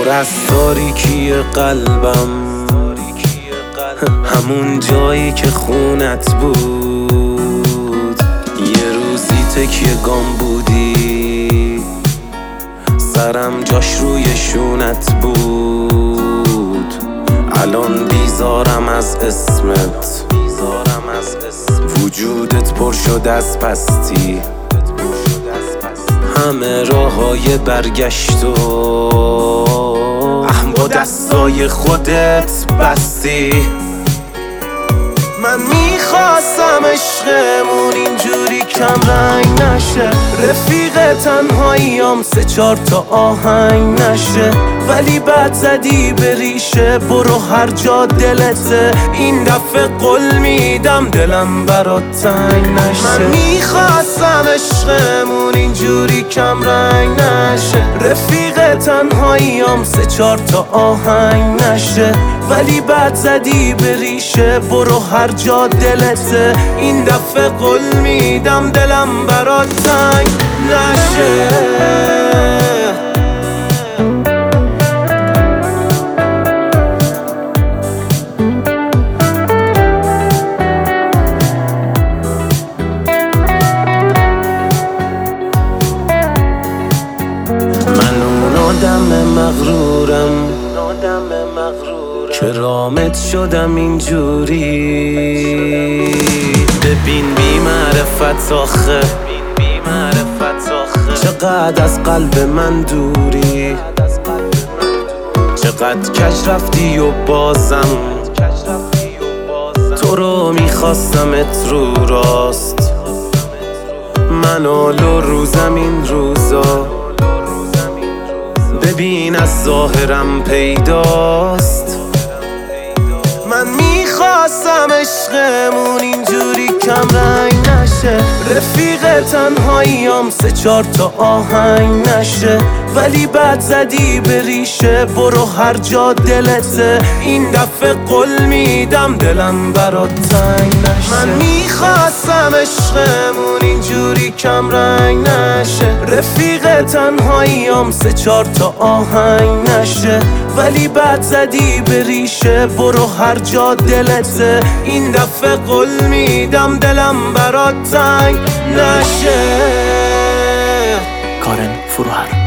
پر از تاریکی قلبم، همون جایی که خونت بود. یه روزی تکیه گام بودی، سرم جاش روی شونت بود. الان بیزارم از اسمت، وجودت پر شد از پستی. همه راههای برگشت و با دستای خودت بستی. من میخواستم عشقمون اینجوری کم رنگ نشه، رفیق تنهاییام 3-4 تا آهنگ نشه. ولی بعد زدی به ریشه، برو هر جا دلته. این دفعه قول میدم دلم برات تنگ نشه. من میخواستم عشقمون اینجوری کم رنگ نشه، رفیق تنهاییام 3-4 تا آهنگ نشه. ولی بعد زدی به ریشه، برو هر جا دلته. این دفعه قول میدم دلم برات تنگ نشه. من اون آدم مغرورم که رامت شدم اینجوری. ببین بی معرفت آخه، چقدر از قلب من دوری. چقدر کج رفتی و بازم تو رو میخواستمت رو راست. من حال و روزم این روزا، ببین از ظاهرم پیداست. من میخواستم عشقمون اینجوری کم رنگ نشه، رفیق تنهاییام 3-4 تا آهنگ نشه. ولی بعد زدی به ریشه، برو هر جا دلته. این دفعه قول میدم دلم برات تنگ نشه. من میخواستم عشقمون اینجوری کم رنگ نشه، رفیق تنهاییام 3-4 تا آهنگ نشه. ولی بعد زدی به ریشه، برو هر جا دلته. این دفعه قول میدم دلم برات تنگ نشه. کارن فروهر